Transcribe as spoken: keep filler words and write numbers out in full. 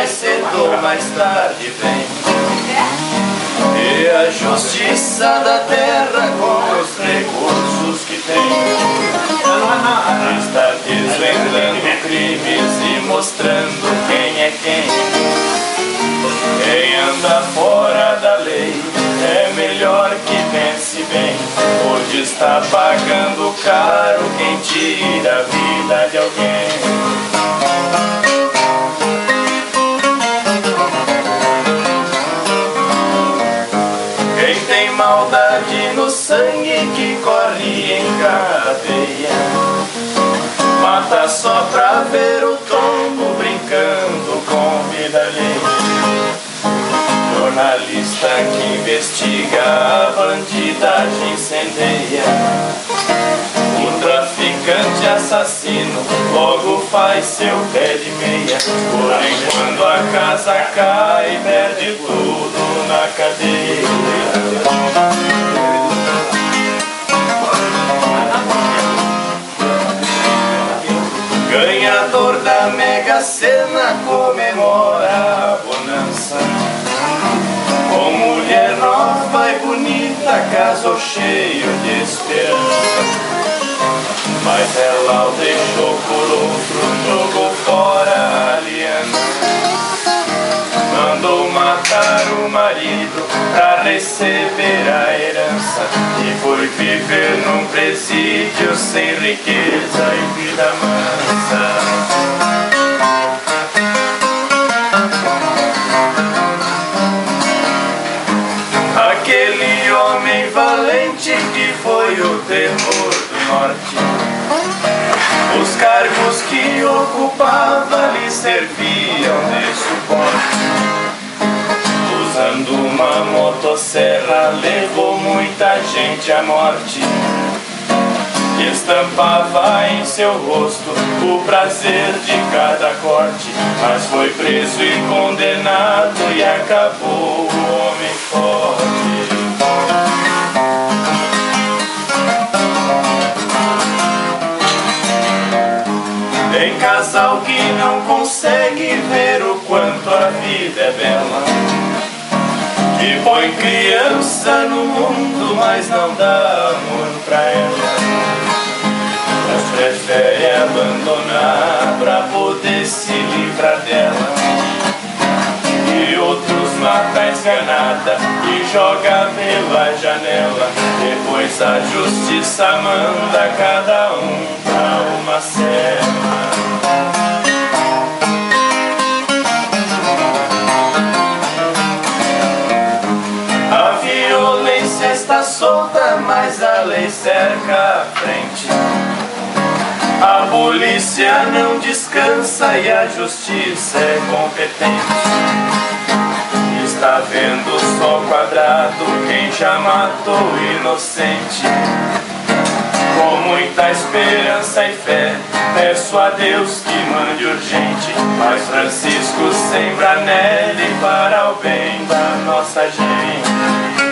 mais cedo ou mais tarde vem. E a justiça da terra com os recursos que tem está desvendando crimes e mostrando quem é quem. Quem anda fora da lei é melhor que pense bem, hoje está pagando caro quem tira a vida de alguém. Quem tem maldade no sangue que corre em cadeia, mata só pra ver o tombo brincando com vida alheia. Jornalista que investiga a bandidagem incendeia. O traficante assassino logo faz seu pé de meia. Porém quando a casa cai perde tudo na cadeia. Ganhador da Mega Sena comemora a bonança. Com mulher nova e bonita, casou cheio de esperança. Mas ela o deixou por outro, jogou fora a aliança. Mandou matar o marido pra receber a herança. E foi viver num presídio sem riqueza e vida mansa. Aquele homem valente que foi o terror do norte, os cargos que ocupava lhe serviam de suporte. Usando uma motosserra levou muita gente à morte. Estampava em seu rosto o prazer de cada corte. Mas foi preso e condenado e acabou o homem forte. Tem casal que não consegue ver o quanto a vida é bela, que põe criança no mundo, mas não dá amor pra ela. Mas prefere abandonar pra poder se livrar dela. E outros mata a esganada e joga pela janela. Depois a justiça manda cada um pra uma cela. A violência está solta, mas a lei cerca a frente. A polícia não descansa e a justiça é competente. Está vendo só quadrado quem já matou o inocente. Com muita esperança e fé, peço a Deus que mande urgente. Mas Francisco sembra nele para o bem da nossa gente.